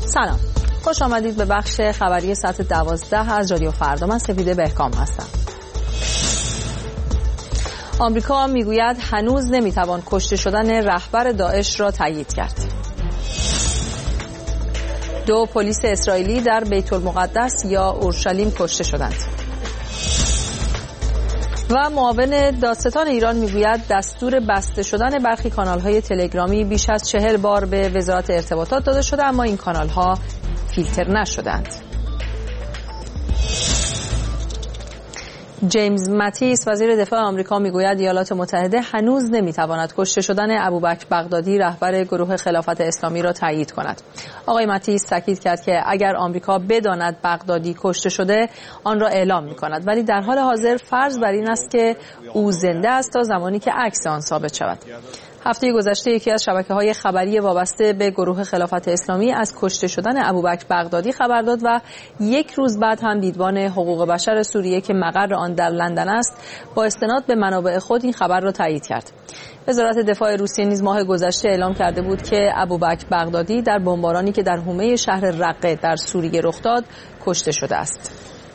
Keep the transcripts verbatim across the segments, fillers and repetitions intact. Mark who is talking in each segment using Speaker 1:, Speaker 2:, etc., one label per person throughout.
Speaker 1: سلام، خوش آمدید به بخش خبری ساعت دوازده از رادیو فردا. من سپیده بهکام هستم. آمریکا میگوید هنوز نمیتوان کشته شدن رهبر داعش را تایید کرد. دو پلیس اسرائیلی در بیت المقدس یا اورشلیم کشته شدند. و معاون دادستان ایران میگوید دستور بسته شدن برخی کانال‌های تلگرامی بیش از چهل بار به وزارت ارتباطات داده شده، اما این کانال‌ها فیلتر نشدند. جیمز ماتیس وزیر دفاع آمریکا میگوید ایالات متحده هنوز نمیتواند کشته شدن ابوبکر بغدادی رهبر گروه خلافت اسلامی را تایید کند. آقای ماتیس تاکید کرد که اگر آمریکا بداند بغدادی کشته شده آن را اعلام میکند، ولی در حال حاضر فرض بر این است که او زنده است تا زمانی که عکس آن ثابت شود. هفته گذشته یکی از شبکه‌های خبری وابسته به گروه خلافت اسلامی از کشته شدن ابوبکر بغدادی خبر داد و یک روز بعد هم دیدبان حقوق بشر سوریه که مقر آن در لندن است با استناد به منابع خود این خبر را تایید کرد. وزارت دفاع روسیه نیز ماه گذشته اعلام کرده بود که ابوبکر بغدادی در بمبارانی که در حومه شهر رقه در سوریه رخ داد کشته شده است.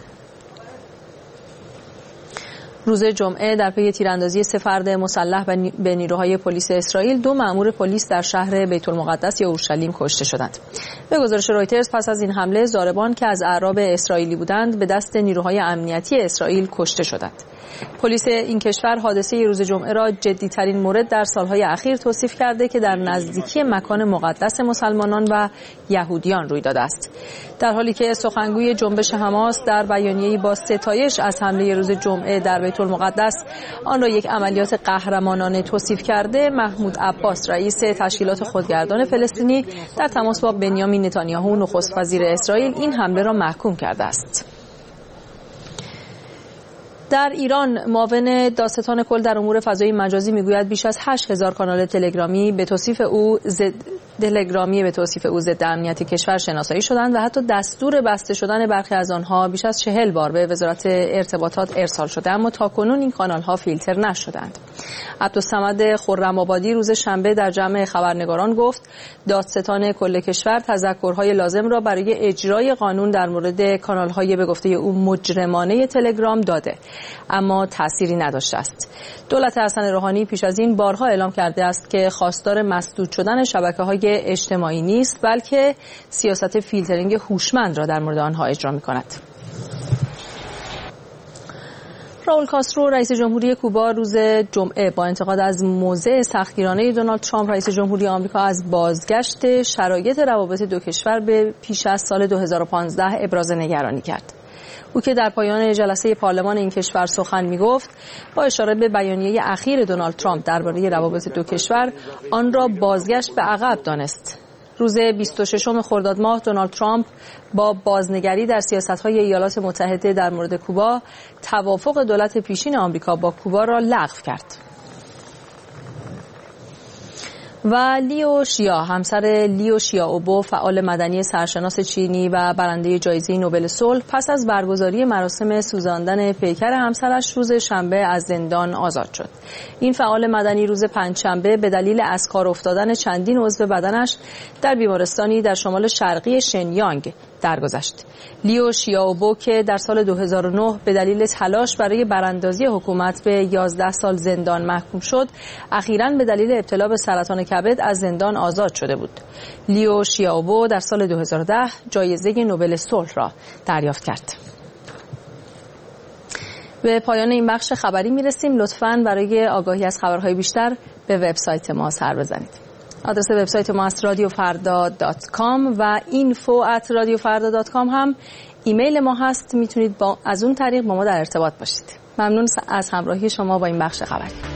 Speaker 1: روز جمعه در پی تیراندازی سه فرد مسلح به نیروهای پلیس اسرائیل، دو مأمور پلیس در شهر بیت المقدس یا اورشلیم کشته شدند. به گزارش رویترز پس از این حمله ضاربان که از اعراب اسرائیلی بودند به دست نیروهای امنیتی اسرائیل کشته شدند. پلیس این کشور حادثه روز جمعه را جدی‌ترین مورد در سالهای اخیر توصیف کرده که در نزدیکی مکان مقدس مسلمانان و یهودیان روی داده است. در حالی که سخنگوی جنبش حماس در بیانیه‌ای با ستایش از حمله روز جمعه در بیت المقدس آن را یک عملیات قهرمانانه توصیف کرده، محمود عباس رئیس تشکیلات خودگردان فلسطینی در تماس با بنیامین نتانیاهو نخست وزیر اسرائیل این حمله را محکوم کرده است. در ایران معاون دادستان کل در امور فضای مجازی میگوید بیش از هشت هزار کانال تلگرامی به توصیف او ضد تلگرامی به توصیف او ضد امنیت کشور شناسایی شدند و حتی دستور بسته شدن برخی از آنها بیش از چهل بار به وزارت ارتباطات ارسال شده، اما تاکنون این کانال‌ها فیلتر نشدند. عبدالصمد خرم‌آبادی روز شنبه در جمع خبرنگاران گفت دادستان کل کشور تذکرهای لازم را برای اجرای قانون در مورد کانال‌های به گفته او مجرمانه تلگرام داده، اما تأثیری نداشته است. دولت حسن روحانی پیش از این بارها اعلام کرده است که خواستار مسدود شدن شبکه‌های اجتماعی نیست، بلکه سیاست فیلترینگ هوشمند را در مورد آنها اجرا می‌کند. راول کاسترو رئیس جمهوری کوبا روز جمعه با انتقاد از موضع سختگیرانه دونالد ترامپ رئیس جمهوری آمریکا از بازگشت شرایط روابط دو کشور به پیش از سال دو هزار و پانزده ابراز نگرانی کرد. او که در پایان جلسه پارلمان این کشور سخن می‌گفت، با اشاره به بیانیه اخیر دونالد ترامپ درباره روابط دو کشور آن را بازگشت به عقب دانست. روز بیست و ششم خرداد ماه دونالد ترامپ با بازنگری در سیاست‌های ایالات متحده در مورد کوبا توافق دولت پیشین آمریکا با کوبا را لغو کرد. و لیو شیا، همسر لیو شیائوبو، فعال مدنی سرشناس چینی و برنده جایزه نوبل صلح، پس از برگزاری مراسم سوزاندن پیکر همسرش روز شنبه از زندان آزاد شد. این فعال مدنی روز پنجشنبه به دلیل از کار افتادن چندین عضو بدنش در بیمارستانی در شمال شرقی شنیانگ درگذشت. لیو شیائوبو که در سال دو هزار و نه به دلیل تلاش برای براندازی حکومت به یازده سال زندان محکوم شد، اخیراً به دلیل ابتلا به سرطان کبد از زندان آزاد شده بود. لیو شیائوبو در سال دو هزار و ده جایزه نوبل صلح را دریافت کرد. به پایان این بخش خبری میرسیم. لطفاً برای آگاهی از خبرهای بیشتر به وبسایت ما سر بزنید. آدرس وبسایت ما است رادیو فردا دات کام و اینفو ات رادیو فردا دات کام هم ایمیل ما هست. میتونید با از اون طریق با ما در ارتباط باشید. ممنون از همراهی شما با این بخش خبری.